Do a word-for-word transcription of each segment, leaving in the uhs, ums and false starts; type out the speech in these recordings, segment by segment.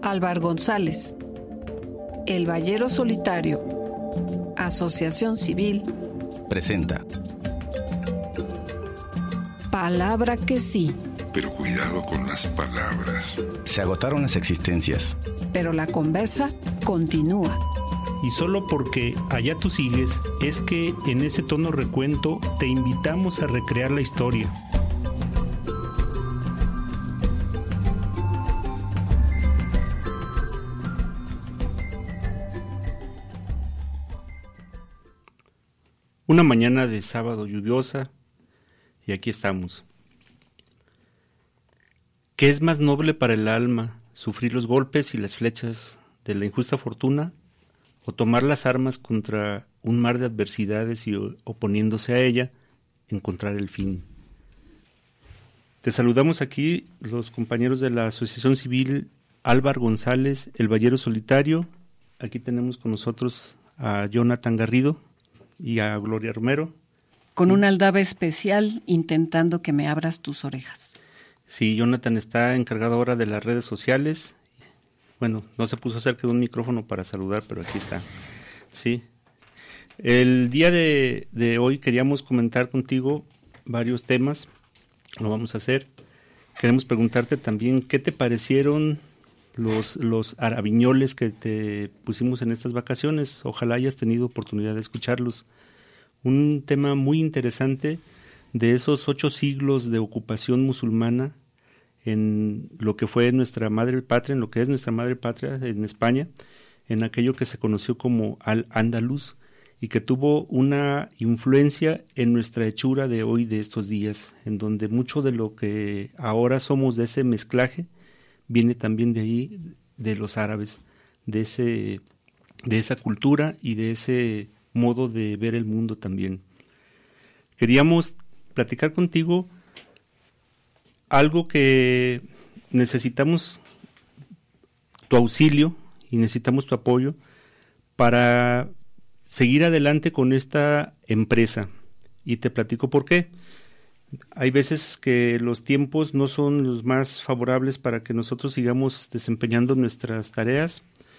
Álvar González, El Ballero Solitario, Asociación Civil, presenta Palabra que sí. Pero cuidado con las palabras. Se agotaron las existencias, Pero la conversa continúa. Y solo porque allá tú sigues, es que en ese tono recuento te invitamos a recrear la historia. Una mañana de sábado lluviosa, y aquí estamos. ¿Qué es más noble para el alma, sufrir los golpes y las flechas de la injusta fortuna, o tomar las armas contra un mar de adversidades y oponiéndose a ella, encontrar el fin? Te saludamos aquí los compañeros de la Asociación Civil Álvar González, El Ballero Solitario. Aquí tenemos con nosotros a Jonathan Garrido y a Gloria Romero. Con una aldaba especial intentando que me abras tus orejas. Sí, Jonathan está encargado ahora de las redes sociales. Bueno, no se puso cerca de un micrófono para saludar, pero aquí está. Sí. El día de, de hoy queríamos comentar contigo varios temas. Lo vamos a hacer. Queremos preguntarte también qué te parecieron los, los araviñoles que te pusimos en estas vacaciones. Ojalá hayas tenido oportunidad de escucharlos. Un tema muy interesante de esos ocho siglos de ocupación musulmana en lo que fue nuestra madre patria, en lo que es nuestra madre patria en España, en aquello que se conoció como Al-Ándalus y que tuvo una influencia en nuestra hechura de hoy, de estos días, en donde mucho de lo que ahora somos de ese mezclaje viene también de ahí, de los árabes, de ese, de esa cultura y de ese modo de ver el mundo también. Queríamos platicar contigo algo que necesitamos tu auxilio y necesitamos tu apoyo para seguir adelante con esta empresa. Y te platico por qué. Hay veces que los tiempos no son los más favorables para que nosotros sigamos desempeñando nuestras tareas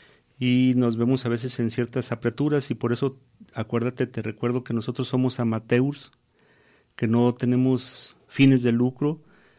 y nos vemos a veces en ciertas apreturas, y por eso acuérdate, te recuerdo que nosotros somos amateurs, que no tenemos fines de lucro,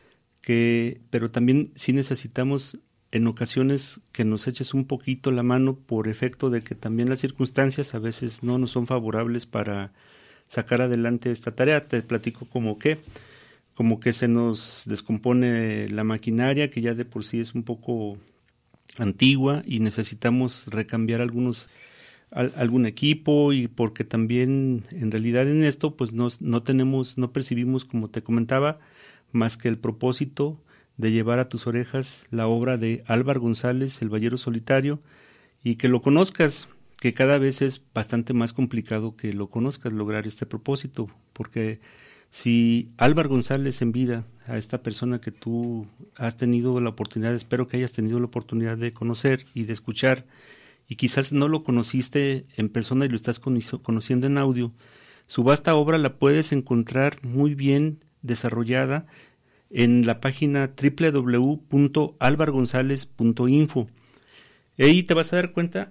que pero también sí necesitamos en ocasiones que nos eches un poquito la mano por efecto de que también las circunstancias a veces no nos son favorables para sacar adelante esta tarea. Te platico como que como que se nos descompone la maquinaria, que ya de por sí es un poco antigua y necesitamos recambiar algunos al, algún equipo, y porque también en realidad en esto pues no, no tenemos, no percibimos, como te comentaba, más que el propósito de llevar a tus orejas la obra de Álvar González, El Ballero Solitario, y que lo conozcas, que cada vez es bastante más complicado que lo conozcas, lograr este propósito, porque si Álvar González en vida, a esta persona que tú has tenido la oportunidad, espero que hayas tenido la oportunidad de conocer y de escuchar, y quizás no lo conociste en persona y lo estás conociendo en audio, su vasta obra la puedes encontrar muy bien desarrollada en la página doble u doble u doble u punto álvar gonzález punto info. Ahí te vas a dar cuenta.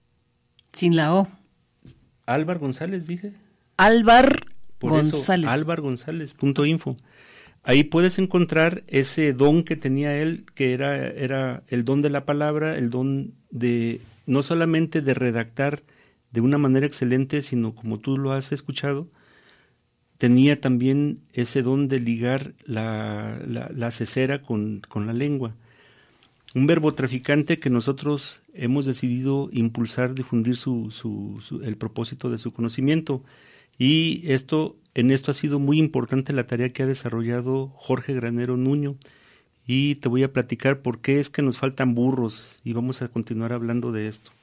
Sin la O. Álvar González, dije. Álvar Por González. Eso, álvar gonzález punto info. Ahí puedes encontrar ese don que tenía él, que era, era el don de la palabra, el don de no solamente de redactar de una manera excelente, sino como tú lo has escuchado, tenía también ese don de ligar la, la, la cesera con, con la lengua. Un verbo traficante que nosotros hemos decidido impulsar, difundir su, su, su, el propósito de su conocimiento. Y esto, en esto ha sido muy importante la tarea que ha desarrollado Jorge Granero Nuño. Y te voy a platicar por qué es que nos faltan burros, y vamos a continuar hablando de esto.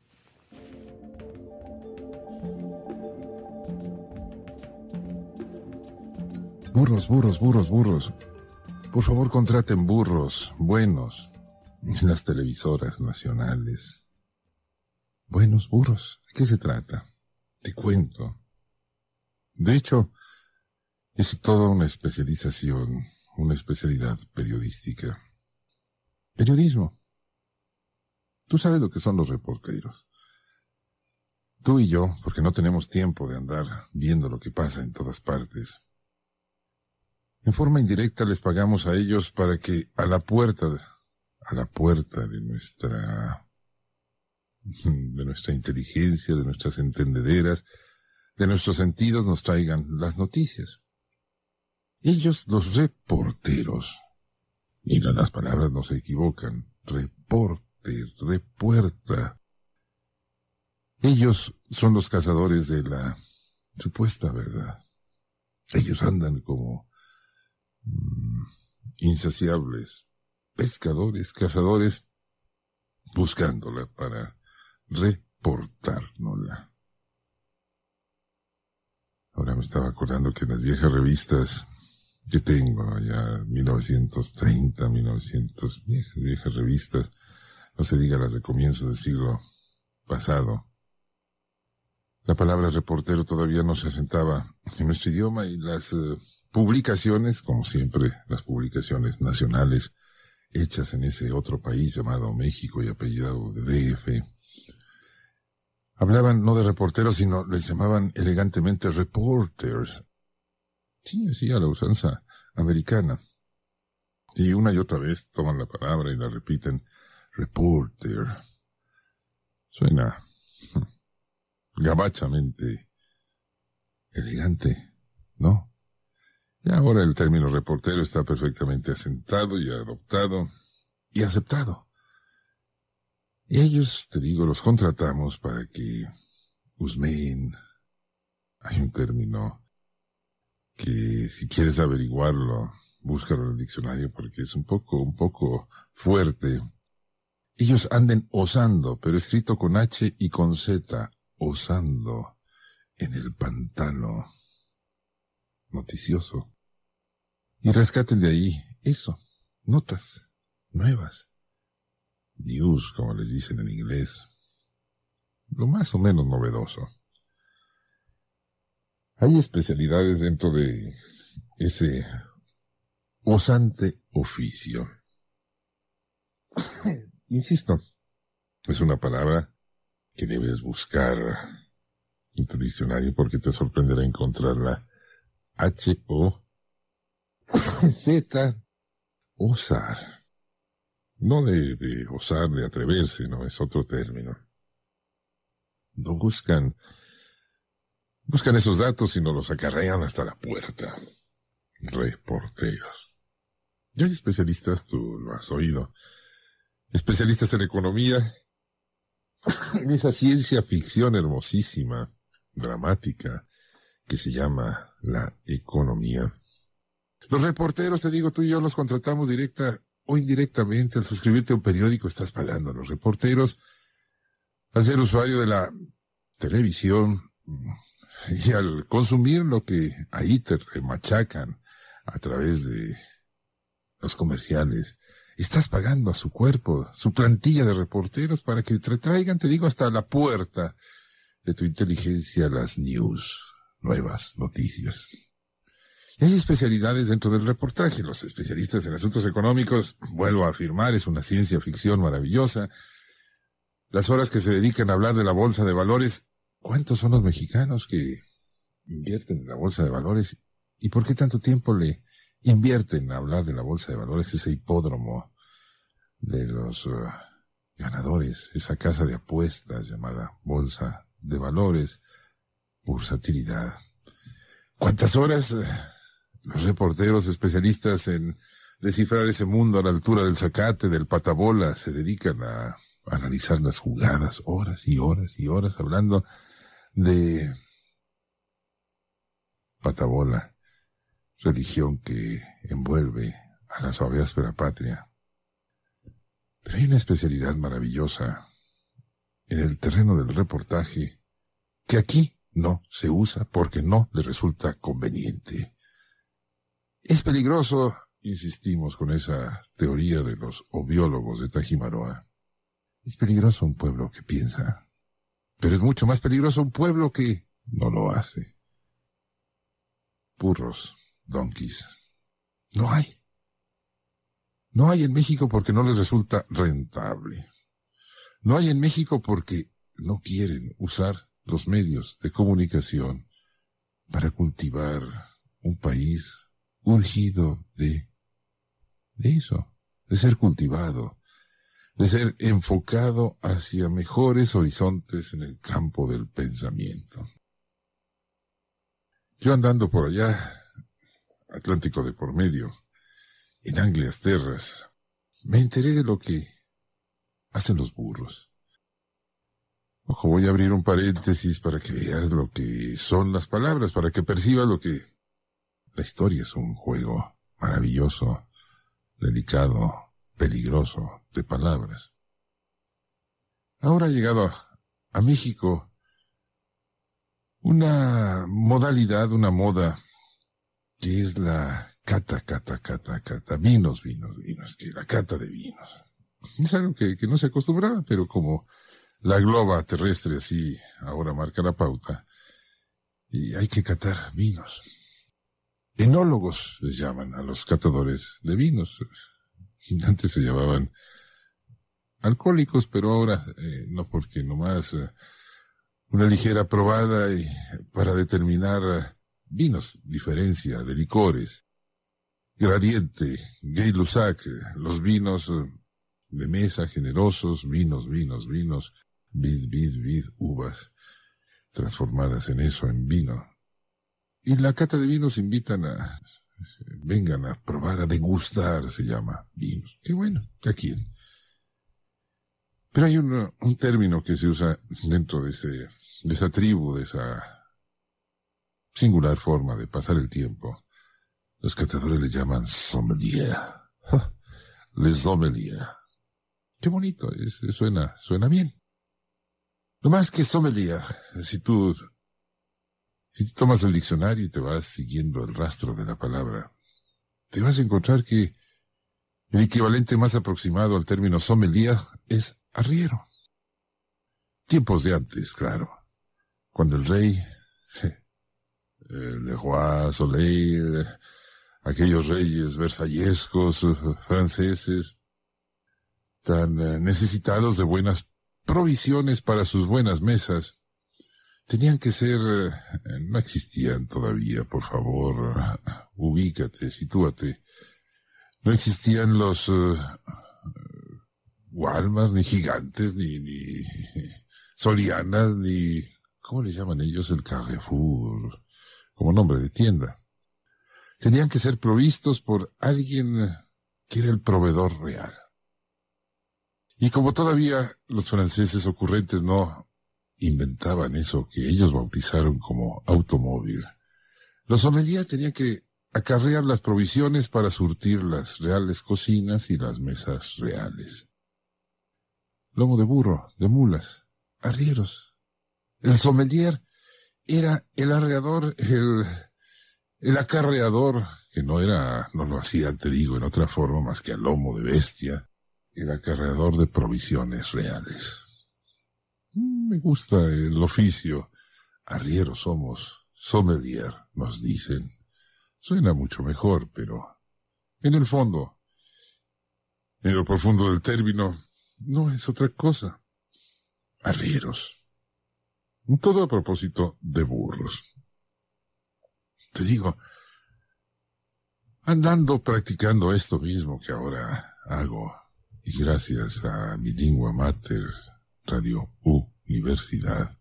Burros, burros, burros, burros. Por favor, contraten burros buenos en las televisoras nacionales. Buenos burros. ¿De qué se trata? Te cuento. De hecho, es toda una especialización, una especialidad periodística. Periodismo. Tú sabes lo que son los reporteros. Tú y yo, porque no tenemos tiempo de andar viendo lo que pasa en todas partes. En forma indirecta les pagamos a ellos para que a la puerta, a la puerta de nuestra, de nuestra inteligencia, de nuestras entendederas, de nuestros sentidos nos traigan las noticias. Ellos, los reporteros, mira, las palabras no se equivocan, reporte, repuerta. Ellos son los cazadores de la supuesta verdad. Ellos andan como mm, insaciables pescadores, cazadores, buscándola para reportárnosla. Ahora me estaba acordando que en las viejas revistas que tengo, allá mil novecientos treinta, mil novecientos, viejas, viejas revistas, no se diga las de comienzos del siglo pasado, la palabra reportero todavía no se asentaba en nuestro idioma y las uh, publicaciones, como siempre, las publicaciones nacionales hechas en ese otro país llamado México y apellidado de D F, hablaban no de reporteros, sino les llamaban elegantemente reporters. Sí, así a la usanza americana. Y una y otra vez toman la palabra y la repiten, reporter. Suena gabachamente elegante, ¿no? Y ahora el término reportero está perfectamente asentado y adoptado y aceptado. Y ellos, te digo, los contratamos para que husmeen. Hay un término que si quieres averiguarlo, búscalo en el diccionario porque es un poco, un poco fuerte. Ellos anden osando, pero escrito con H y con Z, osando en el pantano noticioso. Y rescaten de ahí eso, notas nuevas, news, como les dicen en inglés, lo más o menos novedoso. Hay especialidades dentro de ese osante oficio. Insisto, es una palabra que debes buscar en tu diccionario porque te sorprenderá encontrarla. H O Z, osar. No de, de osar, de atreverse, no, es otro término. No buscan, buscan esos datos y no los acarrean hasta la puerta. Reporteros. Y hay especialistas, tú lo has oído, especialistas en economía, en esa ciencia ficción hermosísima, dramática, que se llama la economía. Los reporteros, te digo, tú y yo los contratamos directa o indirectamente. Al suscribirte a un periódico estás pagando a los reporteros. Al ser usuario de la televisión y al consumir lo que ahí te machacan a través de los comerciales, estás pagando a su cuerpo, su plantilla de reporteros para que te traigan, te digo, hasta la puerta de tu inteligencia las news, nuevas noticias. Y hay especialidades dentro del reportaje. Los especialistas en asuntos económicos, vuelvo a afirmar, es una ciencia ficción maravillosa. Las horas que se dedican a hablar de la bolsa de valores, ¿cuántos son los mexicanos que invierten en la bolsa de valores? ¿Y por qué tanto tiempo le invierten a hablar de la bolsa de valores, ese hipódromo de los uh, ganadores, esa casa de apuestas llamada bolsa de valores, bursatilidad? ¿Cuántas horas uh, los reporteros especialistas en descifrar ese mundo a la altura del zacate, del patabola, se dedican a analizar las jugadas, horas y horas y horas hablando de patabola, religión que envuelve a la suave áspera patria? Pero hay una especialidad maravillosa en el terreno del reportaje que aquí no se usa porque no le resulta conveniente. Es peligroso, insistimos con esa teoría de los obiólogos de Tajimaroa. Es peligroso un pueblo que piensa, pero es mucho más peligroso un pueblo que no lo hace. Burros, donkeys, no hay. No hay en México porque no les resulta rentable. No hay en México porque no quieren usar los medios de comunicación para cultivar un país urgido de, de eso, de ser cultivado, de ser enfocado hacia mejores horizontes en el campo del pensamiento. Yo andando por allá, Atlántico de por medio, en Anglias Terras, me enteré de lo que hacen los burros. Ojo, voy a abrir un paréntesis para que veas lo que son las palabras, para que percibas lo que... La historia es un juego maravilloso, delicado, peligroso de palabras. Ahora ha llegado a, a México una modalidad, una moda, que es la cata, cata, cata, cata, vinos, vinos, vinos, que la cata de vinos. Es algo que, que no se acostumbraba, pero como la globa terrestre así ahora marca la pauta, y hay que catar vinos. Enólogos les llaman a los catadores de vinos. Antes se llamaban alcohólicos, pero ahora eh, no, porque nomás eh, una ligera probada y para determinar eh, vinos, diferencia de licores, gradiente, Gay-Lussac, los vinos eh, de mesa generosos, vinos, vinos, vinos, vid, vid, vid, uvas, transformadas en eso, en vino. Y en la cata de vinos invitan a, vengan a probar, a degustar, se llama, vinos. Qué bueno, ¿a quién? Pero hay un, un término que se usa dentro de, ese, de esa tribu, de esa singular forma de pasar el tiempo. Los catadores le llaman sommelier. Les sommelier. Qué bonito, es, suena, suena bien. No más que sommelier, si tú, si tú tomas el diccionario y te vas siguiendo el rastro de la palabra, te vas a encontrar que el equivalente más aproximado al término sommelier es arriero. Tiempos de antes, claro, cuando el rey, el de Roi Soleil, aquellos reyes versallescos franceses, tan necesitados de buenas provisiones para sus buenas mesas, tenían que ser, no existían todavía, por favor, ubícate, sitúate, no existían los uh, Walmart, ni Gigantes, ni, ni Sorianas, ni, ¿cómo le llaman ellos? El Carrefour, como nombre de tienda. Tenían que ser provistos por alguien que era el proveedor real. Y como todavía los franceses ocurrentes no inventaban eso que ellos bautizaron como automóvil, los sommeliers tenían que acarrear las provisiones para surtir las reales cocinas y las mesas reales. Lomo de burro, de mulas, arrieros. El sommelier era el arreador, el, el acarreador, que no era, no lo hacía, te digo, en otra forma más que a lomo de bestia, el acarreador de provisiones reales. Me gusta el oficio. Arrieros somos, sommelier, nos dicen. Suena mucho mejor, pero en el fondo, en lo profundo del término, no es otra cosa. Arrieros. Todo a propósito de burros. Te digo, andando practicando esto mismo que ahora hago, y gracias a mi lingua mater, Radio Universidad,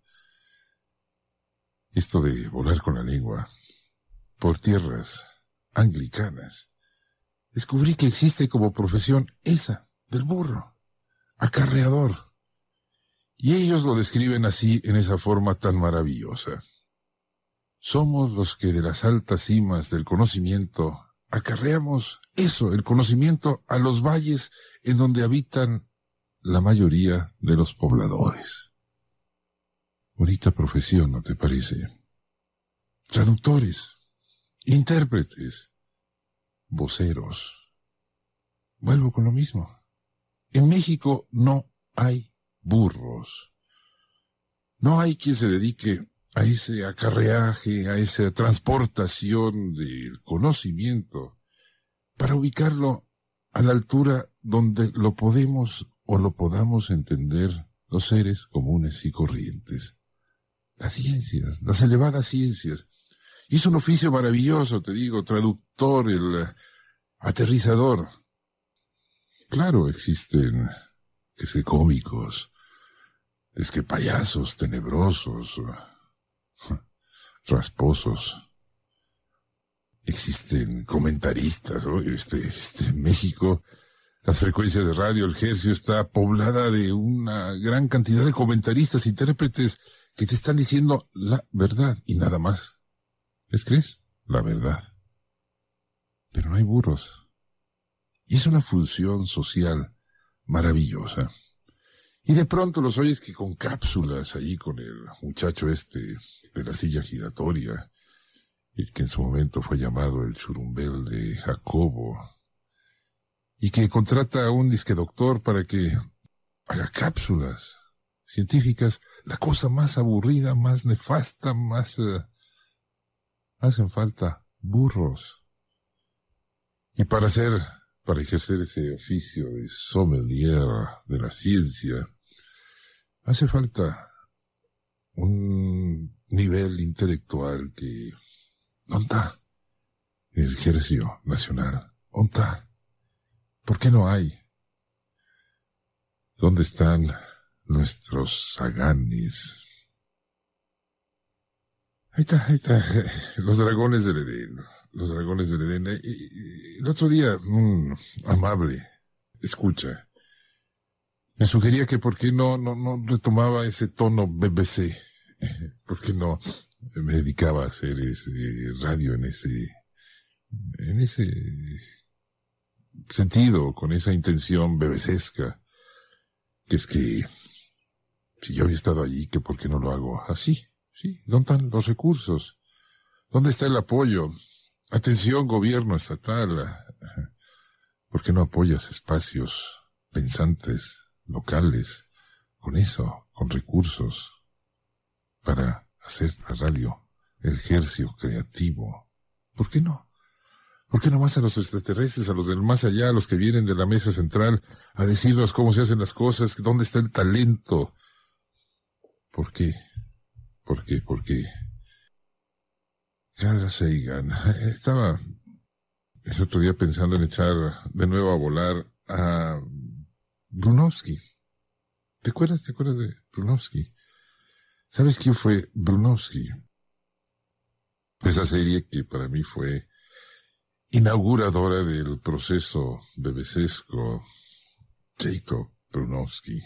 esto de volar con la lengua por tierras anglicanas, descubrí que existe como profesión esa, del burro, acarreador. Y ellos lo describen así, en esa forma tan maravillosa. Somos los que de las altas cimas del conocimiento acarreamos eso, el conocimiento, a los valles en donde habitan la mayoría de los pobladores. Bonita profesión, ¿no te parece? Traductores, intérpretes, voceros. Vuelvo con lo mismo. En México no hay burros. No hay quien se dedique a ese acarreaje, a esa transportación del conocimiento, para ubicarlo a la altura donde lo podemos o lo podamos entender los seres comunes y corrientes. Las ciencias, las elevadas ciencias. Y es un oficio maravilloso, te digo, traductor, el aterrizador. Claro, existen, que sé, cómicos, es que payasos tenebrosos, rasposos. Existen comentaristas, ¿no? Este, este, en México, las frecuencias de radio, el Hercio está poblada de una gran cantidad de comentaristas, intérpretes, que te están diciendo la verdad y nada más. ¿Les crees? La verdad. Pero no hay burros. Y es una función social maravillosa. Y de pronto los oyes que con cápsulas ahí con el muchacho este de la silla giratoria, el que en su momento fue llamado el churumbel de Jacobo, y que contrata a un disque doctor para que haga cápsulas científicas, la cosa más aburrida, más nefasta, más... Uh, hacen falta burros. Y para hacer, para ejercer ese oficio de sommelier de la ciencia, hace falta un nivel intelectual que... ¿Dónde está? El Hercio Nacional. ¿Dónde está? ¿Por qué no hay? ¿Dónde están nuestros zaganes? Ahí está, ahí está. Los dragones del Edén. Los dragones del Edén. Y, y, el otro día, un amable escucha me sugería que por qué no, no, no retomaba ese tono B B C. ¿Por qué no me dedicaba a hacer ese radio en ese, en ese sentido, con esa intención bebecesca, que es que si yo había estado allí, que por qué no lo hago así, sí, ¿dónde están los recursos? ¿Dónde está el apoyo? Atención, gobierno estatal, ¿por qué no apoyas espacios pensantes, locales, con eso, con recursos, para hacer la radio, el Hercio creativo? ¿Por qué no? ¿Por qué no más a los extraterrestres, a los del más allá, a los que vienen de la mesa central, a decirnos cómo se hacen las cosas, dónde está el talento? ¿Por qué? ¿Por qué? ¿Por qué? Carl Sagan, estaba el otro día pensando en echar de nuevo a volar a Bronowski. ¿Te acuerdas? ¿Te acuerdas de Bronowski? ¿Sabes quién fue Bronowski? Esa serie que para mí fue inauguradora del proceso bebecesco, Jacob Bronowski.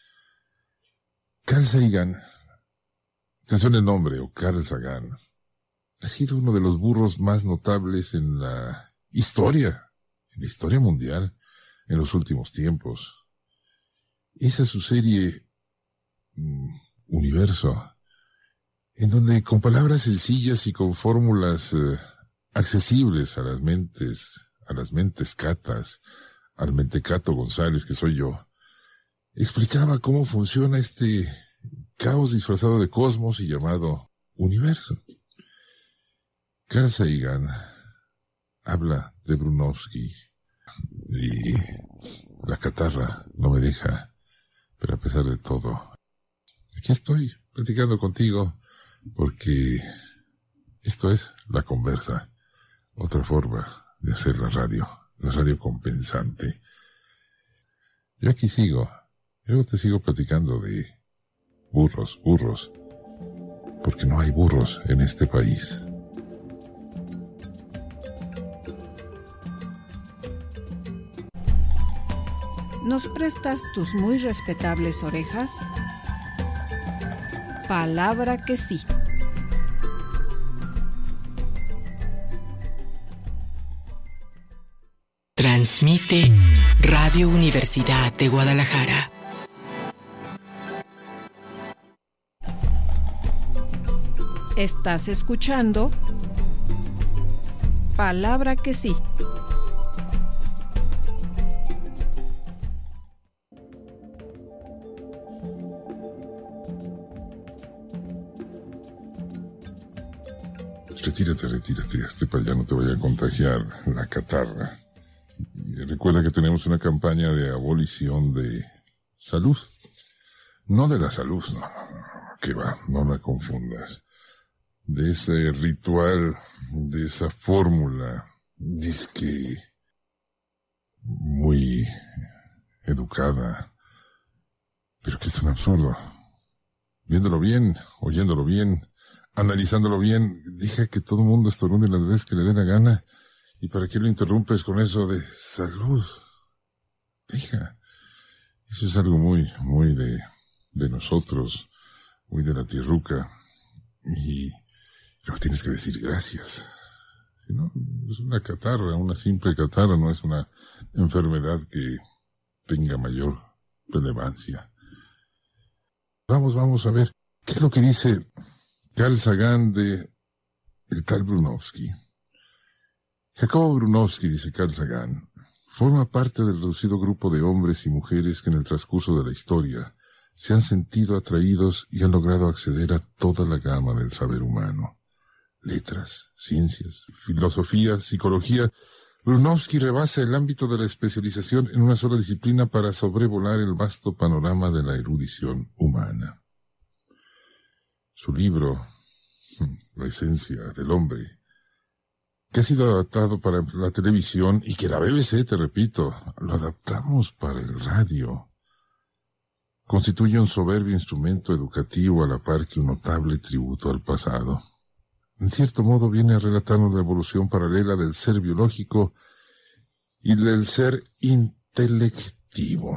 Carl Sagan, atención el nombre, o Carl Sagan, ha sido uno de los burros más notables en la historia, en la historia mundial, en los últimos tiempos. Esa es su serie mm, Universo, en donde con palabras sencillas y con fórmulas eh, accesibles a las mentes, a las mentes catas, al mentecato González que soy yo, explicaba cómo funciona este caos disfrazado de cosmos y llamado universo. Carl Sagan habla de Bronowski y la catarra no me deja, pero a pesar de todo, aquí estoy platicando contigo porque esto es La Conversa, otra forma de hacer la radio, la radio compensante. Yo aquí sigo, yo te sigo platicando de burros, burros, porque no hay burros en este país. ¿Nos prestas tus muy respetables orejas? Palabra que sí. Transmite Radio Universidad de Guadalajara. Estás escuchando Palabra que sí. Retírate, retírate, este para allá no te vaya a contagiar la catarra. Recuerda que tenemos una campaña de abolición de salud. No de la salud, no, no, no, que va, no me confundas. De ese ritual, de esa fórmula, disque muy educada, pero que es un absurdo. Viéndolo bien, oyéndolo bien, analizándolo bien, deja que todo el mundo estornude las veces que le dé la gana. ¿Y para qué lo interrumpes con eso de salud? Deja. Eso es algo muy, muy de, de nosotros, muy de la tierruca. Y luego tienes que decir gracias. Si no, es una catarra, una simple catarra, no es una enfermedad que tenga mayor relevancia. Vamos, vamos a ver, ¿qué es lo que dice Carl Sagan de el tal Bronowski? Jacobo Bronowski, dice Carl Sagan, forma parte del reducido grupo de hombres y mujeres que en el transcurso de la historia se han sentido atraídos y han logrado acceder a toda la gama del saber humano. Letras, ciencias, filosofía, psicología. Bronowski rebasa el ámbito de la especialización en una sola disciplina para sobrevolar el vasto panorama de la erudición humana. Su libro, La esencia del hombre, que ha sido adaptado para la televisión y que la B B C, te repito, lo adaptamos para el radio, constituye un soberbio instrumento educativo a la par que un notable tributo al pasado. En cierto modo viene a relatarnos la evolución paralela del ser biológico y del ser intelectivo.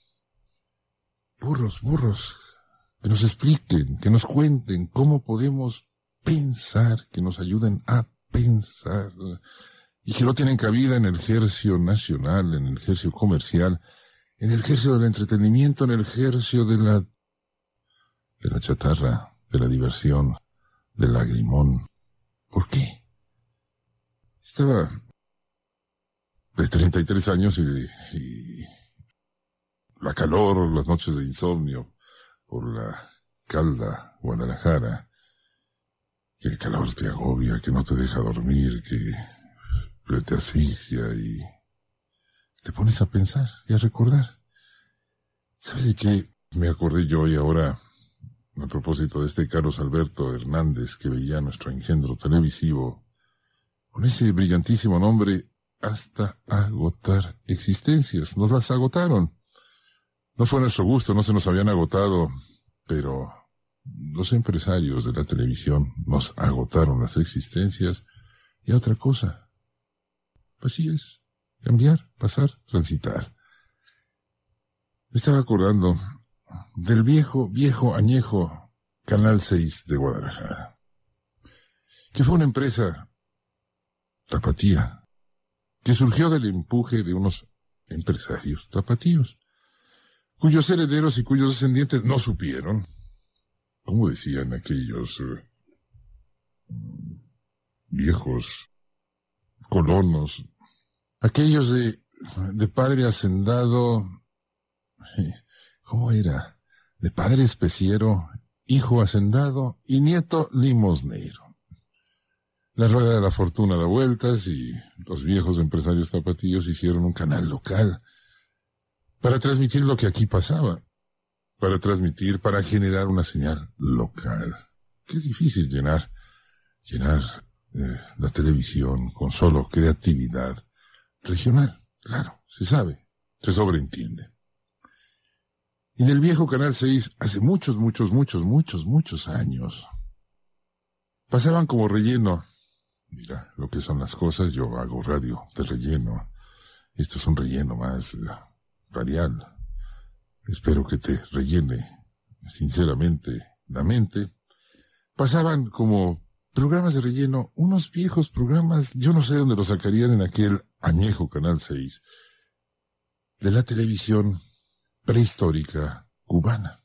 Burros, burros, que nos expliquen, que nos cuenten cómo podemos pensar, que nos ayuden a pensar, y que no tienen cabida en el ejercicio nacional, en el ejercicio comercial, en el ejercicio del entretenimiento, en el ejercicio de la de la chatarra, de la diversión, del lagrimón. ¿Por qué? Estaba de treinta y tres años y, y la calor, las noches de insomnio por la calda Guadalajara, que el calor te agobia, que no te deja dormir, que te asfixia y te pones a pensar y a recordar. ¿Sabes de qué me acordé yo y ahora, a propósito de este Carlos Alberto Hernández que veía nuestro engendro televisivo, con ese brillantísimo nombre, hasta agotar existencias? Nos las agotaron. No fue nuestro gusto, no se nos habían agotado, pero los empresarios de la televisión nos agotaron las existencias y otra cosa. Así es, cambiar, pasar, transitar. Me estaba acordando del viejo, viejo, añejo Canal seis de Guadalajara, que fue una empresa tapatía, que surgió del empuje de unos empresarios tapatíos, cuyos herederos y cuyos descendientes no supieron, como decían aquellos eh, viejos colonos, aquellos de, de padre hacendado, ¿cómo era? De padre especiero, hijo hacendado y nieto limosnero. La rueda de la fortuna da vueltas y los viejos empresarios tapatíos hicieron un canal local para transmitir lo que aquí pasaba, para transmitir, para generar una señal local, que es difícil llenar, llenar eh, la televisión con solo creatividad regional. Claro, se sabe, se sobreentiende. Y en el viejo Canal seis, hace muchos, muchos, muchos, muchos, muchos años, pasaban como relleno. Mira lo que son las cosas, yo hago radio de relleno. Esto es un relleno más uh, radial. Espero que te rellene, sinceramente, la mente. Pasaban como programas de relleno, unos viejos programas, yo no sé dónde los sacarían en aquel añejo Canal seis, de la televisión prehistórica cubana.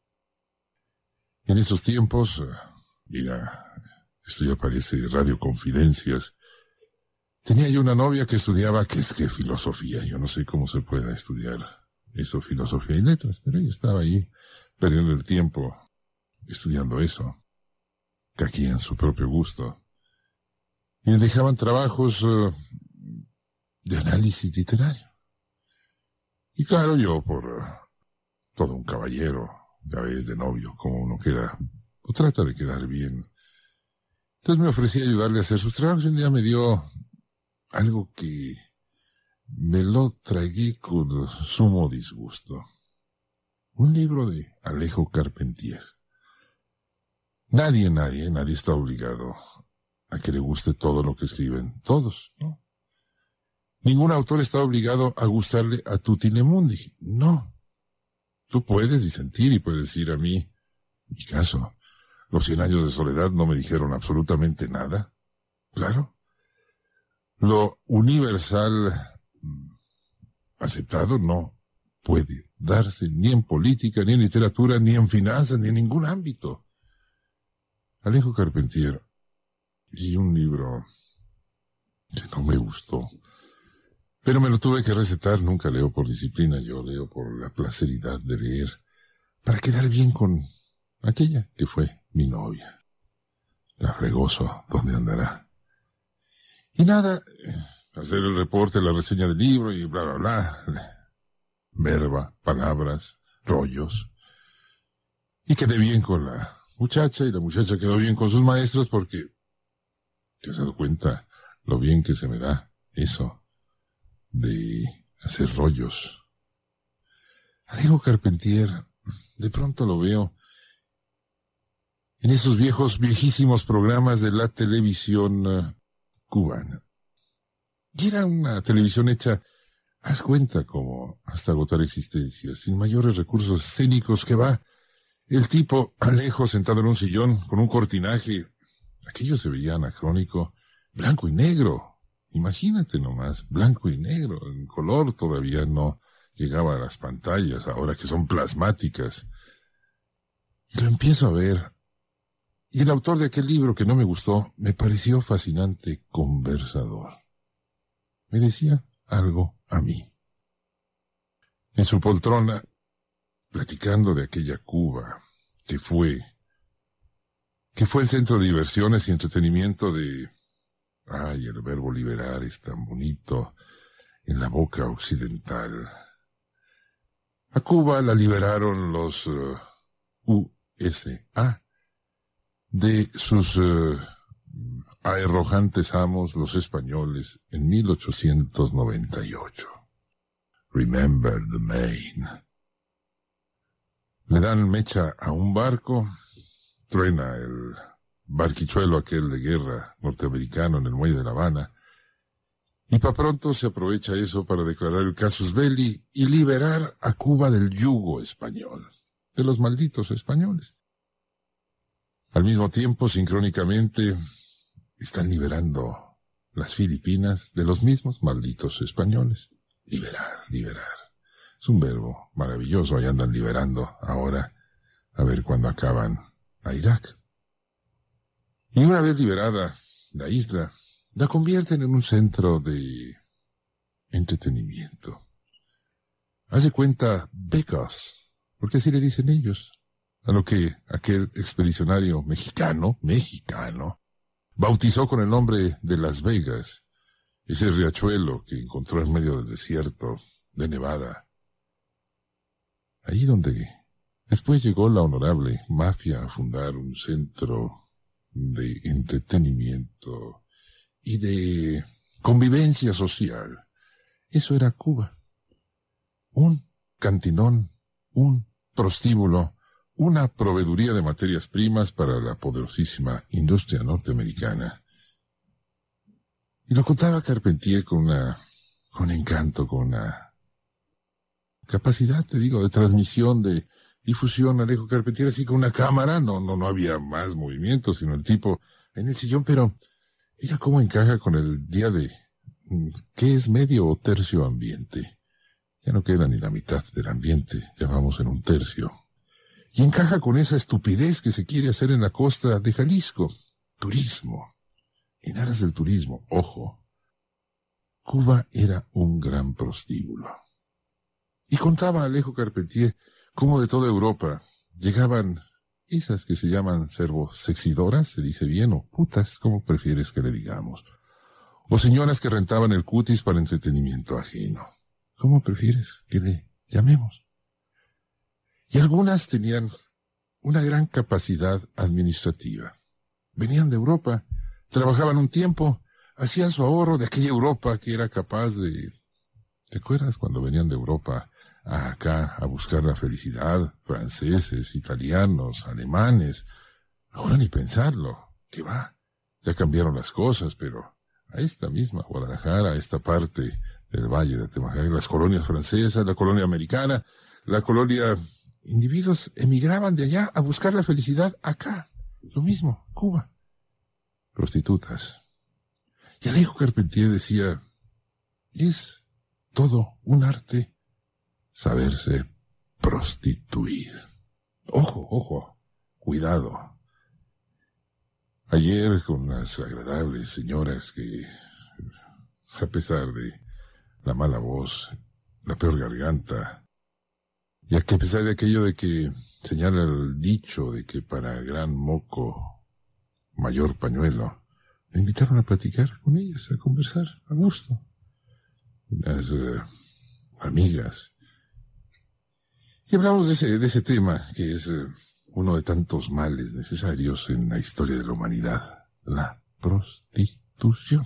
En esos tiempos, uh, mira, esto ya parece Radio Confidencias, tenía yo una novia que estudiaba, que es que filosofía, yo no sé cómo se pueda estudiar eso, filosofía y letras, pero ella estaba ahí perdiendo el tiempo estudiando eso, que aquí en su propio gusto, y le dejaban trabajos uh, de análisis literario. Y claro, yo por uh, todo un caballero, Ya ves, de novio, como uno queda, o trata de quedar bien. Entonces me ofrecí a ayudarle a hacer sus trabajos y un día me dio algo que me lo tragué con sumo disgusto. Un libro de Alejo Carpentier. Nadie, nadie, nadie está obligado a que le guste todo lo que escriben. Todos, ¿no? Ningún autor está obligado a gustarle a tutti le mundi. No. Tú puedes disentir y puedes decir a mí, en mi caso, los cien años de soledad no me dijeron absolutamente nada. Claro. Lo universal aceptado no puede darse ni en política, ni en literatura, ni en finanzas, ni en ningún ámbito. Alejo Carpentier, y un libro que no me gustó, pero me lo tuve que recetar. Nunca leo por disciplina, yo leo por la placeridad de leer, para quedar bien con aquella que fue mi novia. La fregoso, ¿dónde andará? Y nada, hacer el reporte, la reseña del libro y bla, bla, bla. Verba, palabras, rollos. Y quedé bien con la muchacha, y la muchacha quedó bien con sus maestros porque te has dado cuenta lo bien que se me da eso de hacer rollos. Alejo Carpentier, de pronto lo veo en esos viejos, viejísimos programas de la televisión uh, cubana. Y era una televisión hecha, haz cuenta, como hasta agotar existencia, sin mayores recursos escénicos, que va el tipo Alejo sentado en un sillón con un cortinaje. Aquello se veía anacrónico, blanco y negro. Imagínate nomás, blanco y negro. El color todavía no llegaba a las pantallas, ahora que son plasmáticas. Y lo empiezo a ver. Y el autor de aquel libro que no me gustó me pareció fascinante conversador. Me decía algo a mí. En su poltrona, platicando de aquella Cuba que fue, que fue el centro de diversiones y entretenimiento de... Ay, el verbo liberar es tan bonito en la boca occidental. A Cuba la liberaron los uh, U S A de sus uh, arrogantes amos, los españoles, en mil ochocientos noventa y ocho. Remember the Maine. Le dan mecha a un barco, truena el barquichuelo aquel de guerra norteamericano en el muelle de La Habana, y pa' pronto se aprovecha eso para declarar el casus belli y liberar a Cuba del yugo español, de los malditos españoles. Al mismo tiempo, sincrónicamente, están liberando las Filipinas de los mismos malditos españoles. Liberar, liberar. Es un verbo maravilloso, ahí andan liberando ahora, a ver cuándo acaban a Irak. Y una vez liberada la isla, la convierten en un centro de entretenimiento. Haz de cuenta Becas, porque así le dicen ellos, a lo que aquel expedicionario mexicano, mexicano, bautizó con el nombre de Las Vegas, ese riachuelo que encontró en medio del desierto de Nevada. Allí donde después llegó la honorable mafia a fundar un centro de entretenimiento y de convivencia social. Eso era Cuba. Un cantinón, un prostíbulo, una proveeduría de materias primas para la poderosísima industria norteamericana. Y lo contaba Carpentier con una, con encanto, con una capacidad, te digo, de transmisión, de difusión. Alejo Carpentier así con una cámara, no, no, no había más movimiento, sino el tipo en el sillón, pero mira cómo encaja con el día de, ¿qué es medio o tercio ambiente? Ya no queda ni la mitad del ambiente, ya vamos en un tercio. Y encaja con esa estupidez que se quiere hacer en la costa de Jalisco. Turismo. En aras del turismo, ojo. Cuba era un gran prostíbulo. Y contaba Alejo Carpentier cómo de toda Europa llegaban esas que se llaman servosexidoras, se dice bien, o putas, como prefieres que le digamos. O señoras que rentaban el cutis para entretenimiento ajeno. ¿Cómo prefieres que le llamemos? Y algunas tenían una gran capacidad administrativa. Venían de Europa, trabajaban un tiempo, hacían su ahorro de aquella Europa que era capaz de... ¿Te acuerdas cuando venían de Europa a acá a buscar la felicidad? Franceses, italianos, alemanes. Ahora ni pensarlo. ¿Qué va? Ya cambiaron las cosas, pero a esta misma Guadalajara, a esta parte del Valle de Atemajac, las colonias francesas, la colonia americana, la colonia... Individuos emigraban de allá a buscar la felicidad acá. Lo mismo, Cuba. Prostitutas. Y Alejo Carpentier decía, es todo un arte saberse prostituir. Ojo, ojo, cuidado. Ayer con las agradables señoras que, a pesar de la mala voz, la peor garganta, y a que a pesar de aquello de que señala el dicho de que para gran moco, mayor pañuelo, me invitaron a platicar con ellas, a conversar a gusto. Unas uh, amigas. Y hablamos de ese, de ese tema, que es uh, uno de tantos males necesarios en la historia de la humanidad, la prostitución.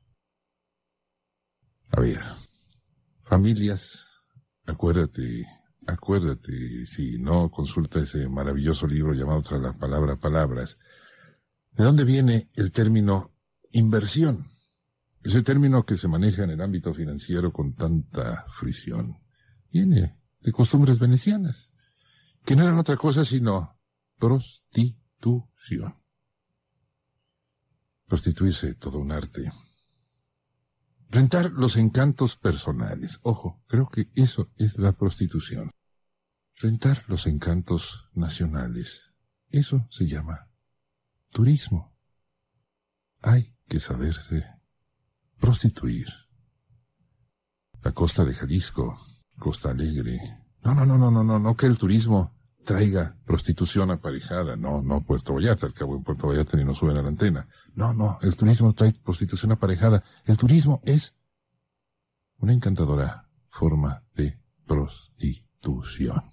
A ver, familias, acuérdate... Acuérdate, si no, consulta ese maravilloso libro llamado Tras la palabra palabras. ¿De dónde viene el término inversión? Ese término que se maneja en el ámbito financiero con tanta fricción. Viene de costumbres venecianas, que no eran otra cosa sino prostitución. Prostituirse, todo un arte. Rentar los encantos personales. Ojo, creo que eso es la prostitución. Rentar los encantos nacionales. Eso se llama turismo. Hay que saberse prostituir. La costa de Jalisco, Costa Alegre. No, no, no, no, no, no, no que el turismo traiga prostitución aparejada. No, no, Puerto Vallarta, al cabo en Puerto Vallarta ni nos suben a la antena. No, no, el turismo trae prostitución aparejada. El turismo es una encantadora forma de prostitución.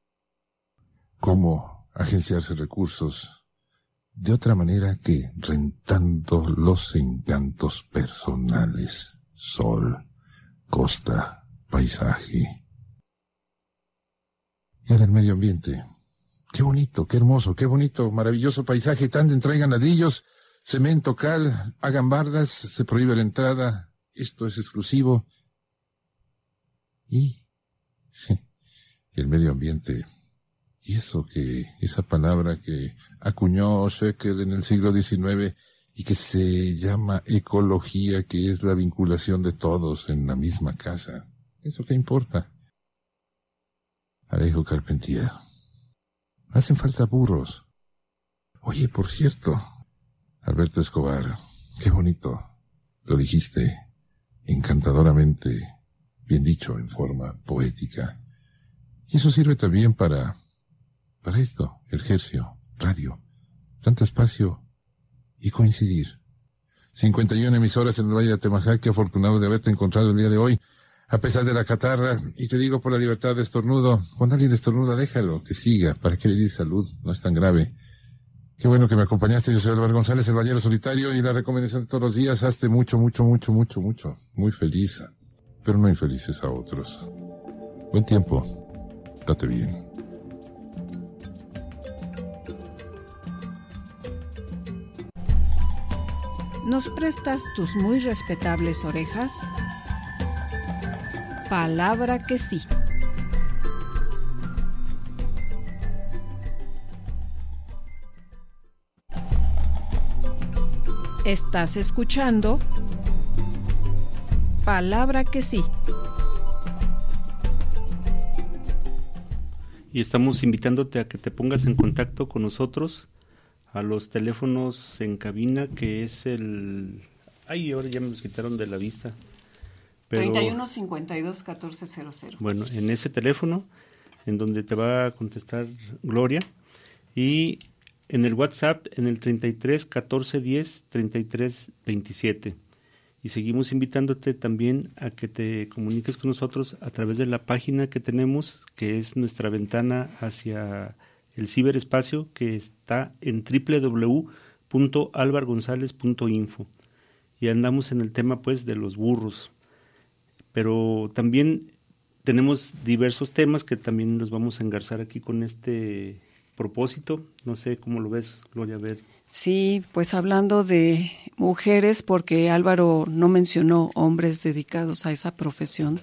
¿Cómo agenciarse recursos de otra manera que rentando los encantos personales? Sol, costa, paisaje. Ya del medio ambiente. Qué bonito, qué hermoso, qué bonito, maravilloso paisaje. Tan traigan ladrillos, cemento, cal, hagan bardas, se prohíbe la entrada. Esto es exclusivo. Y el medio ambiente. Y eso que, esa palabra que acuñó Scheckel en el siglo diecinueve y que se llama ecología, que es la vinculación de todos en la misma casa. ¿Eso qué importa? Alejo Carpentier. Hacen falta burros. Oye, por cierto, Alberto Escobar, qué bonito. Lo dijiste encantadoramente, bien dicho, en forma poética. Y eso sirve también para, para esto, el Hercio, radio, tanto espacio y coincidir. cincuenta y una emisoras en el Valle de Atemajac, qué afortunado de haberte encontrado el día de hoy. A pesar de la catarra, y te digo por la libertad de estornudo, cuando alguien estornuda, déjalo, que siga, para que le dé salud, no es tan grave. Qué bueno que me acompañaste, yo soy Álvaro González, el Ballero Solitario, y la recomendación de todos los días, hazte mucho, mucho, mucho, mucho, mucho, muy feliz, pero no infelices a otros. Buen tiempo, date bien. ¿Nos prestas tus muy respetables orejas? Palabra que sí. Estás escuchando Palabra que sí. Y estamos invitándote a que te pongas en contacto con nosotros a los teléfonos en cabina, que es el... Ay, ahora ya me los quitaron de la vista. Pero, treinta y uno cincuenta y dos catorce cero cero. Bueno, en ese teléfono, en donde te va a contestar Gloria, y en el WhatsApp, en el treinta y tres catorce diez treinta y tres veintisiete. y seguimos invitándote también a que te comuniques con nosotros a través de la página que tenemos, que es nuestra ventana hacia el ciberespacio, que está en doble u doble u doble u punto alvar gonzález punto info, y andamos en el tema pues de los burros, pero también tenemos diversos temas que también los vamos a engarzar aquí con este propósito. No sé cómo lo ves, Gloria, a ver. Sí, pues hablando de mujeres, porque Álvaro no mencionó hombres dedicados a esa profesión,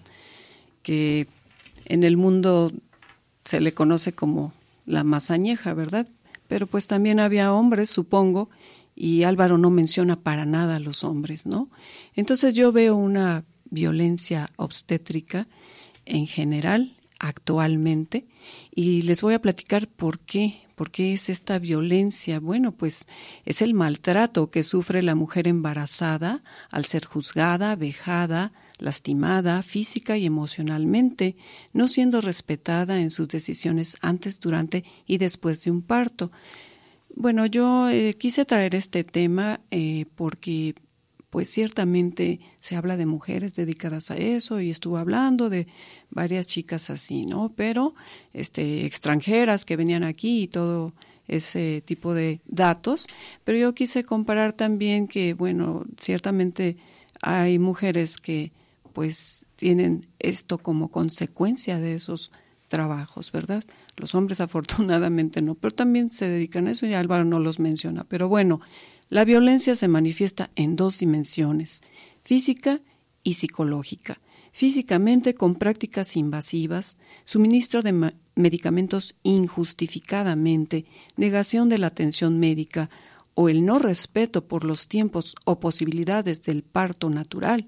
que en el mundo se le conoce como la más añeja, ¿verdad? Pero pues también había hombres, supongo, y Álvaro no menciona para nada a los hombres, ¿no? Entonces yo veo una violencia obstétrica en general, actualmente, y les voy a platicar por qué, por qué es esta violencia. Bueno, pues es el maltrato que sufre la mujer embarazada al ser juzgada, vejada, lastimada física y emocionalmente, no siendo respetada en sus decisiones antes, durante y después de un parto. Bueno, yo eh, quise traer este tema eh, porque pues ciertamente se habla de mujeres dedicadas a eso y estuvo hablando de varias chicas así, ¿no? Pero este, extranjeras que venían aquí y todo ese tipo de datos. Pero yo quise comparar también que, bueno, ciertamente hay mujeres que pues tienen esto como consecuencia de esos trabajos, ¿verdad? Los hombres afortunadamente no, pero también se dedican a eso y Álvaro no los menciona. Pero bueno, la violencia se manifiesta en dos dimensiones, física y psicológica. Físicamente con prácticas invasivas, suministro de ma- medicamentos injustificadamente, negación de la atención médica o el no respeto por los tiempos o posibilidades del parto natural.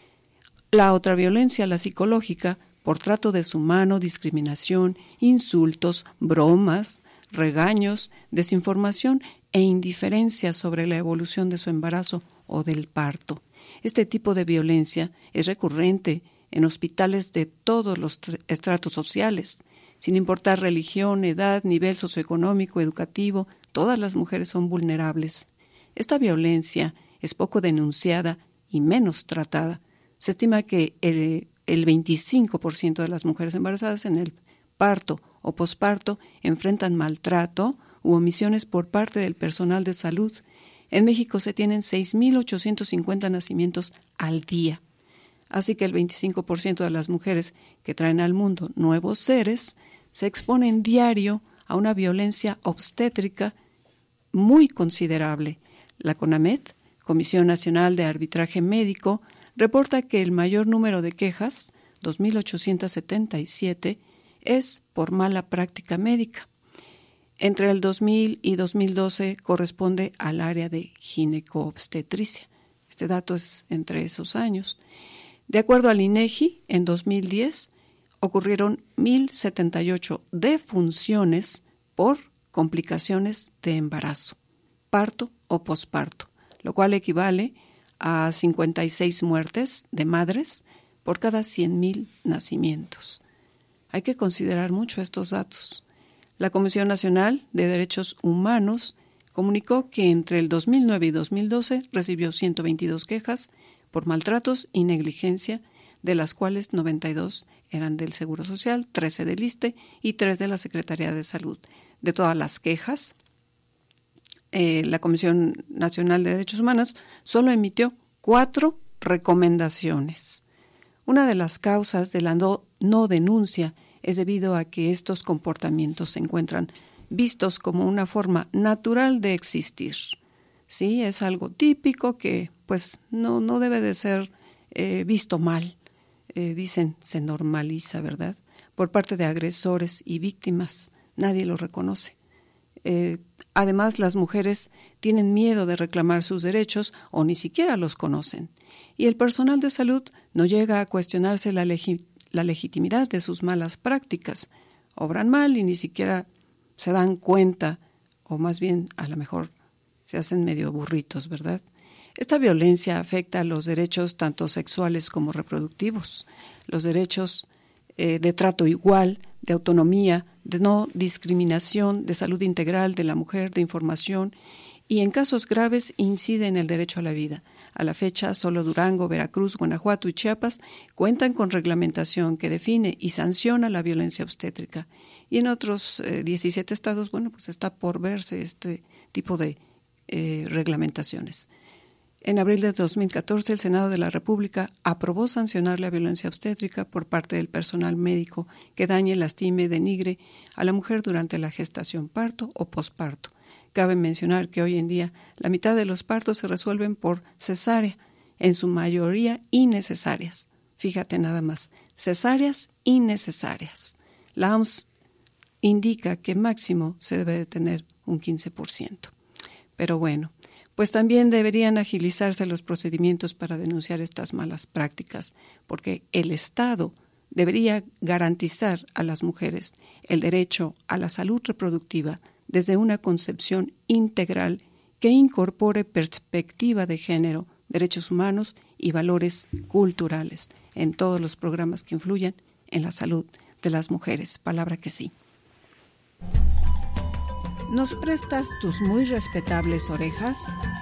La otra violencia, la psicológica, por trato deshumano, discriminación, insultos, bromas, regaños, desinformación e indiferencia sobre la evolución de su embarazo o del parto. Este tipo de violencia es recurrente en hospitales de todos los estratos sociales. Sin importar religión, edad, nivel socioeconómico, educativo, todas las mujeres son vulnerables. Esta violencia es poco denunciada y menos tratada. Se estima que el, el veinticinco por ciento de las mujeres embarazadas en el parto o posparto enfrentan maltrato u omisiones por parte del personal de salud. En México se tienen seis mil ochocientos cincuenta nacimientos al día. Así que el veinticinco por ciento de las mujeres que traen al mundo nuevos seres se exponen diario a una violencia obstétrica muy considerable. La CONAMED, Comisión Nacional de Arbitraje Médico, reporta que el mayor número de quejas, dos mil ochocientos setenta y siete, es por mala práctica médica. Entre el dos mil y dos mil doce corresponde al área de gineco-obstetricia. Este dato es entre esos años. De acuerdo al INEGI, en dos mil diez ocurrieron mil setenta y ocho defunciones por complicaciones de embarazo, parto o posparto, lo cual equivale a cincuenta y seis muertes de madres por cada cien mil nacimientos. Hay que considerar mucho estos datos. La Comisión Nacional de Derechos Humanos comunicó que entre el dos mil nueve y dos mil doce recibió ciento veintidós quejas por maltratos y negligencia, de las cuales noventa y dos eran del Seguro Social, trece del ISSSTE y tres de la Secretaría de Salud. De todas las quejas, eh, la Comisión Nacional de Derechos Humanos solo emitió cuatro recomendaciones. Una de las causas de la no, no denuncia es debido a que estos comportamientos se encuentran vistos como una forma natural de existir. Sí, es algo típico que pues no, no debe de ser eh, visto mal. Eh, dicen, se normaliza, ¿verdad? Por parte de agresores y víctimas. Nadie lo reconoce. Eh, además, las mujeres tienen miedo de reclamar sus derechos o ni siquiera los conocen. Y el personal de salud no llega a cuestionarse la, legi- la legitimidad de sus malas prácticas. Obran mal y ni siquiera se dan cuenta, o más bien a lo mejor se hacen medio burritos, ¿verdad? Esta violencia afecta a los derechos tanto sexuales como reproductivos, los derechos eh, de trato igual, de autonomía, de no discriminación, de salud integral de la mujer, de información y en casos graves incide en el derecho a la vida. A la fecha, solo Durango, Veracruz, Guanajuato y Chiapas cuentan con reglamentación que define y sanciona la violencia obstétrica. Y en otros eh, diecisiete estados, bueno, pues está por verse este tipo de eh, reglamentaciones. En abril de dos mil catorce, el Senado de la República aprobó sancionar la violencia obstétrica por parte del personal médico que dañe, lastime, denigre a la mujer durante la gestación, parto o posparto. Cabe mencionar que hoy en día la mitad de los partos se resuelven por cesárea, en su mayoría innecesarias. Fíjate nada más, cesáreas innecesarias. La O M S indica que máximo se debe de tener un quince por ciento. Pero bueno, pues también deberían agilizarse los procedimientos para denunciar estas malas prácticas, porque el Estado debería garantizar a las mujeres el derecho a la salud reproductiva desde una concepción integral que incorpore perspectiva de género, derechos humanos y valores culturales en todos los programas que influyan en la salud de las mujeres. Palabra que sí. ¿Nos prestas tus muy respetables orejas?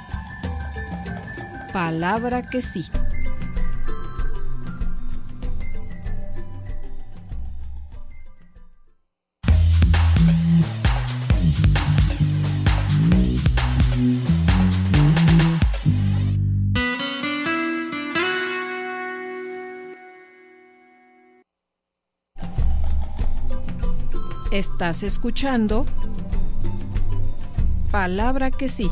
Palabra que sí. Estás escuchando Palabra que sí.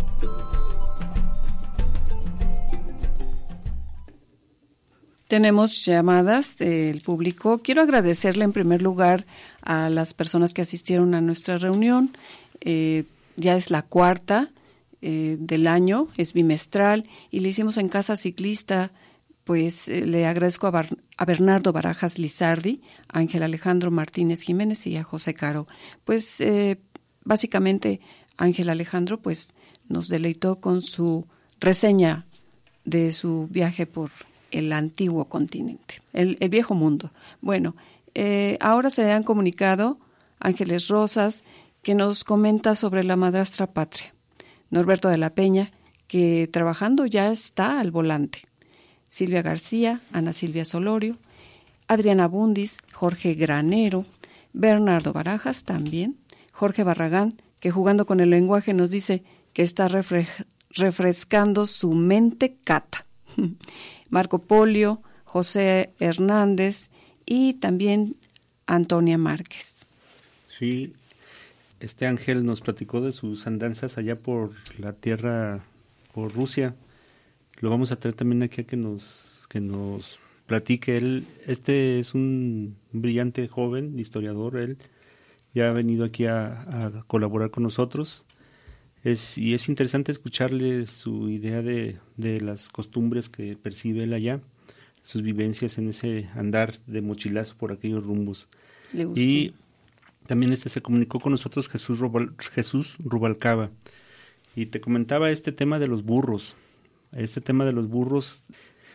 Tenemos llamadas del público. Quiero agradecerle en primer lugar a las personas que asistieron a nuestra reunión. Eh, ya es la cuarta eh, del año, es bimestral y le hicimos en Casa Ciclista. Pues eh, le agradezco a, Bar- a Bernardo Barajas Lizardi, a Ángel Alejandro Martínez Jiménez y a José Caro. Pues eh, básicamente Ángel Alejandro pues nos deleitó con su reseña de su viaje por el antiguo continente, el, el viejo mundo. Bueno, eh, ahora se han comunicado Ángeles Rosas, que nos comenta sobre la madrastra patria. Norberto de la Peña, que trabajando ya está al volante. Silvia García, Ana Silvia Solorio, Adriana Bundis, Jorge Granero, Bernardo Barajas también, Jorge Barragán, que jugando con el lenguaje nos dice que está refre- refrescando su mente cata. Marco Polio, José Hernández y también Antonia Márquez. Sí, este Ángel nos platicó de sus andanzas allá por la tierra, por Rusia. Lo vamos a traer también aquí a que nos, que nos platique. Él, este es un brillante joven, historiador, él ya ha venido aquí a, a colaborar con nosotros. Es, y es interesante escucharle su idea de, de las costumbres que percibe él allá, sus vivencias en ese andar de mochilazo por aquellos rumbos. Le gustó. Y también este se comunicó con nosotros Jesús, Rubal, Jesús Rubalcaba, y te comentaba este tema de los burros. Este tema de los burros,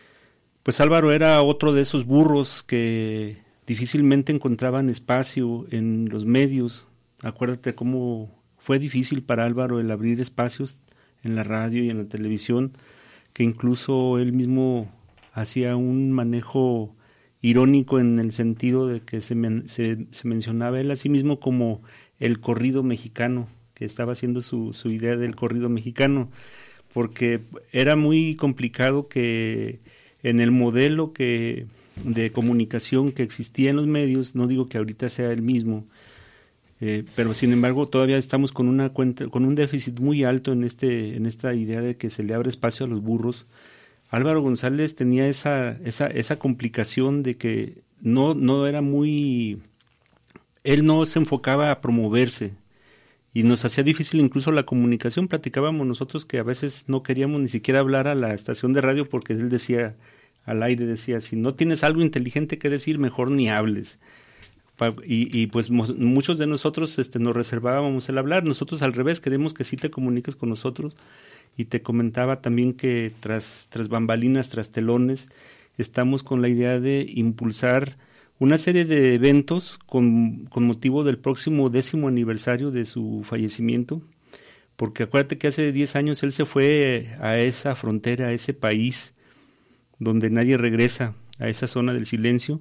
pues Álvaro era otro de esos burros que difícilmente encontraban espacio en los medios. Acuérdate cómo fue difícil para Álvaro el abrir espacios en la radio y en la televisión, que incluso él mismo hacía un manejo irónico en el sentido de que se, men- se, se mencionaba él a sí mismo como el corrido mexicano, que estaba haciendo su, su idea del corrido mexicano, porque era muy complicado que en el modelo que de comunicación que existía en los medios, no digo que ahorita sea el mismo, eh, pero sin embargo todavía estamos con una cuenta, con un déficit muy alto en este, en esta idea de que se le abre espacio a los burros. Álvaro González tenía esa, esa, esa complicación de que no, no era muy, él no se enfocaba a promoverse, y nos hacía difícil incluso la comunicación. Platicábamos nosotros que a veces no queríamos ni siquiera hablar a la estación de radio porque él decía, al aire decía, si no tienes algo inteligente que decir, mejor ni hables. Y, y pues mo- muchos de nosotros este, nos reservábamos el hablar. Nosotros al revés, queremos que sí te comuniques con nosotros. Y te comentaba también que tras, tras bambalinas, tras telones, estamos con la idea de impulsar una serie de eventos con, con motivo del próximo décimo aniversario de su fallecimiento, porque acuérdate que hace diez años él se fue a esa frontera, a ese país donde nadie regresa, a esa zona del silencio,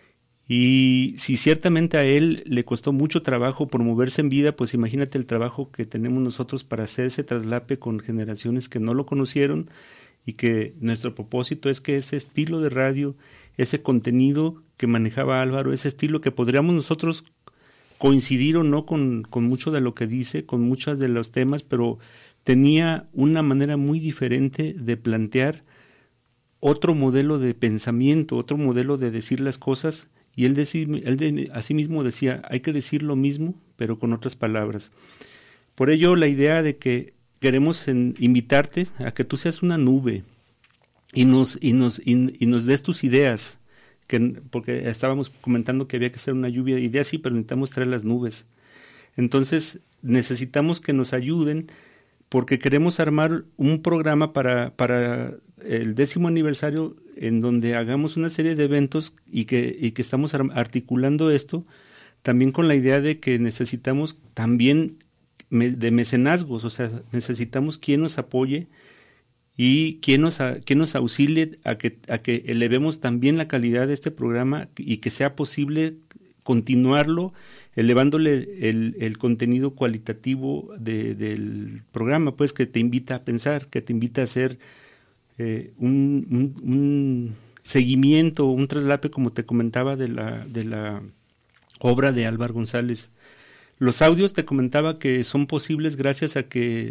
y si ciertamente a él le costó mucho trabajo promoverse en vida, pues imagínate el trabajo que tenemos nosotros para hacer ese traslape con generaciones que no lo conocieron, y que nuestro propósito es que ese estilo de radio, ese contenido que manejaba Álvaro, ese estilo que podríamos nosotros coincidir o no con, con mucho de lo que dice, con muchos de los temas, pero tenía una manera muy diferente de plantear otro modelo de pensamiento, otro modelo de decir las cosas, y él, decir, él de, así mismo decía, hay que decir lo mismo, pero con otras palabras. Por ello, la idea de que queremos en, invitarte a que tú seas una nube y nos, y nos, y, y nos des tus ideas, que, porque estábamos comentando que había que hacer una lluvia de ideas, sí, pero necesitamos traer las nubes. Entonces, necesitamos que nos ayuden, porque queremos armar un programa para, para el décimo aniversario en donde hagamos una serie de eventos y que, y que estamos articulando esto también con la idea de que necesitamos también me, de mecenazgos, o sea, necesitamos quien nos apoye y quien nos, a, quien nos auxilie a que, a que elevemos también la calidad de este programa y que sea posible continuarlo, elevándole el, el contenido cualitativo de, del programa, pues que te invita a pensar, que te invita a hacer eh, un, un, un seguimiento, un traslape, como te comentaba, de la, de la obra de Álvaro González. Los audios te comentaba que son posibles gracias a que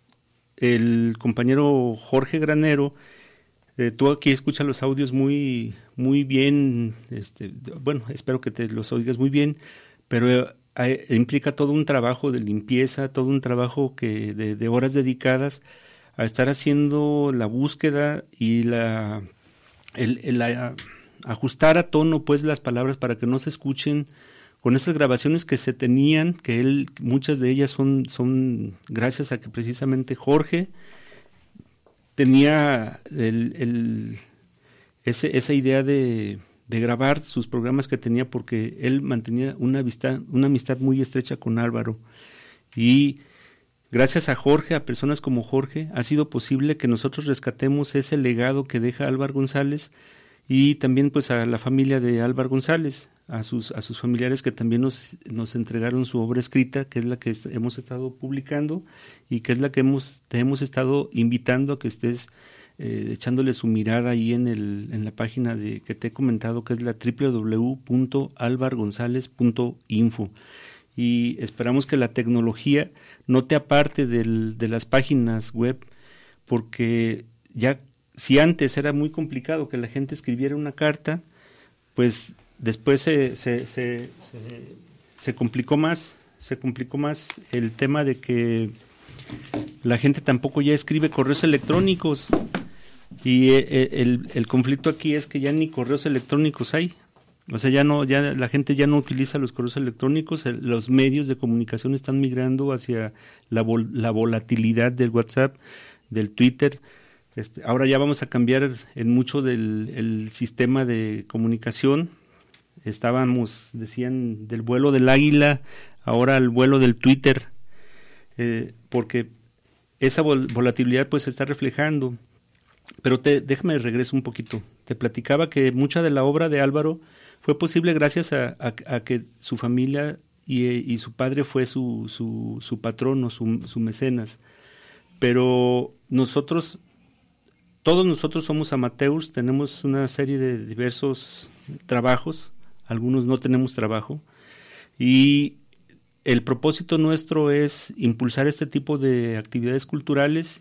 el compañero Jorge Granero, eh, tú aquí escuchas los audios muy, muy bien, este, bueno, espero que te los oigas muy bien, pero eh, implica todo un trabajo de limpieza, todo un trabajo que de, de horas dedicadas a estar haciendo la búsqueda y la, el, el, la ajustar a tono pues las palabras para que no se escuchen con esas grabaciones que se tenían, que él, muchas de ellas son, son gracias a que precisamente Jorge tenía el, el, ese, esa idea de, de grabar sus programas que tenía, porque él mantenía una amistad, una amistad muy estrecha con Álvaro, y gracias a Jorge, a personas como Jorge, ha sido posible que nosotros rescatemos ese legado que deja Álvaro González, y también pues a la familia de Álvaro González, a sus a sus familiares que también nos nos entregaron su obra escrita, que es la que est- hemos estado publicando y que es la que hemos te hemos estado invitando a que estés eh, echándole su mirada ahí en el en la página de que te he comentado, que es la doble u doble u doble u punto álvaro gonzález punto info, y esperamos que la tecnología no te aparte del, de las páginas web, porque ya si antes era muy complicado que la gente escribiera una carta, pues después se, se, se, se, se complicó más, se complicó más el tema de que la gente tampoco ya escribe correos electrónicos, y el, el, el conflicto aquí es que ya ni correos electrónicos hay, o sea, ya no, ya la gente ya no utiliza los correos electrónicos, el, los medios de comunicación están migrando hacia la, vol, la volatilidad del WhatsApp, del Twitter. Este, ahora ya vamos a cambiar en mucho del el sistema de comunicación. Estábamos, decían, del vuelo del águila, ahora el vuelo del Twitter, eh, porque esa vol- volatilidad pues se está reflejando. Pero te, déjame regreso un poquito. Te platicaba que mucha de la obra de Álvaro fue posible gracias a, a, a que su familia y, y su padre fue su, su, su patrono, su, su mecenas. Pero nosotros, todos nosotros somos amateurs, tenemos una serie de diversos trabajos, algunos no tenemos trabajo, y el propósito nuestro es impulsar este tipo de actividades culturales,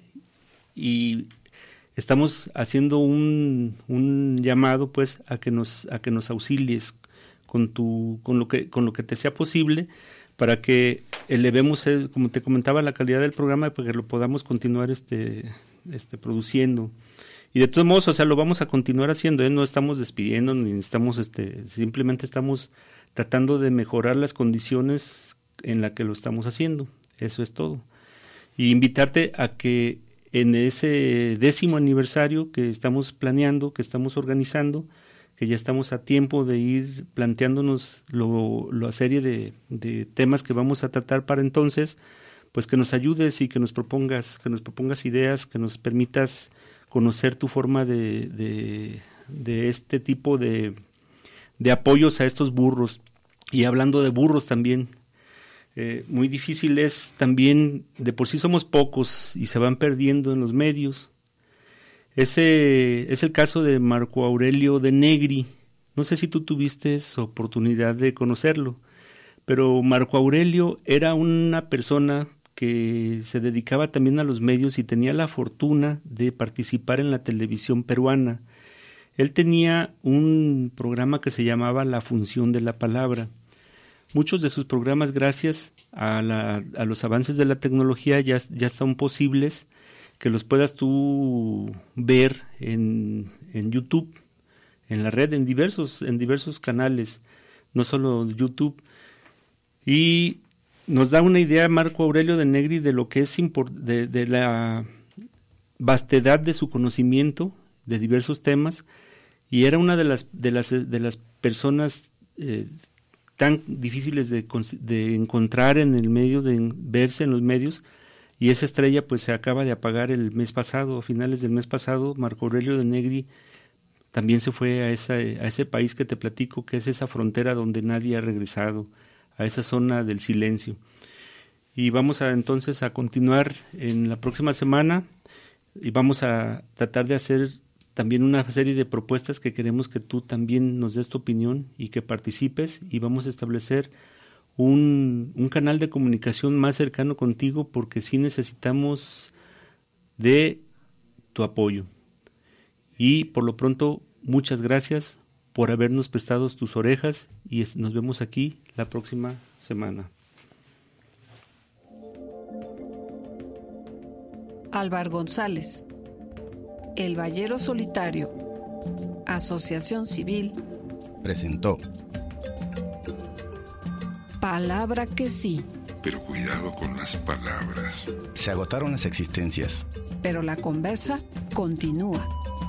y estamos haciendo un, un llamado pues a que nos a que nos auxilies con tu con lo que con lo que te sea posible, para que elevemos, el, como te comentaba, la calidad del programa, para que lo podamos continuar este este produciendo. Y de todos modos, o sea, lo vamos a continuar haciendo, ¿eh? No estamos despidiendo, ni estamos, este, simplemente estamos tratando de mejorar las condiciones en las que lo estamos haciendo. Eso es todo. Y invitarte a que en ese décimo aniversario que estamos planeando, que estamos organizando, que ya estamos a tiempo de ir planteándonos lo, la serie de, de temas que vamos a tratar para entonces, pues que nos ayudes y que nos propongas, que nos propongas ideas, que nos permitas conocer tu forma de, de, de este tipo de, de apoyos a estos burros. Y hablando de burros también, eh, muy difícil es también, de por sí somos pocos y se van perdiendo en los medios. Ese es el caso de Marco Aurelio de Negri. No sé si tú tuviste oportunidad de conocerlo, pero Marco Aurelio era una persona que se dedicaba también a los medios y tenía la fortuna de participar en la televisión peruana. Él tenía un programa que se llamaba La Función de la Palabra. Muchos de sus programas, gracias a, la, a los avances de la tecnología, ya, ya están posibles, que los puedas tú ver en, en YouTube, en la red, en diversos, en diversos canales, no solo YouTube. Y nos da una idea Marco Aurelio de Negri de lo que es import, de, de la vastedad de su conocimiento de diversos temas, y era una de las de las de las personas eh, tan difíciles de, de encontrar en el medio, de verse en los medios, y esa estrella pues se acaba de apagar el mes pasado, a finales del mes pasado. Marco Aurelio de Negri también se fue a esa, a ese país que te platico, que es esa frontera donde nadie ha regresado, a esa zona del silencio. Y vamos a entonces a continuar en la próxima semana y vamos a tratar de hacer también una serie de propuestas que queremos que tú también nos des tu opinión y que participes, y vamos a establecer un, un canal de comunicación más cercano contigo, porque sí necesitamos de tu apoyo. Y por lo pronto, muchas gracias por habernos prestado tus orejas y nos vemos aquí la próxima semana. Álvaro González, El Ballero Solitario, Asociación Civil, presentó Palabra que sí. Pero cuidado con las palabras. Se agotaron las existencias. Pero la conversa continúa.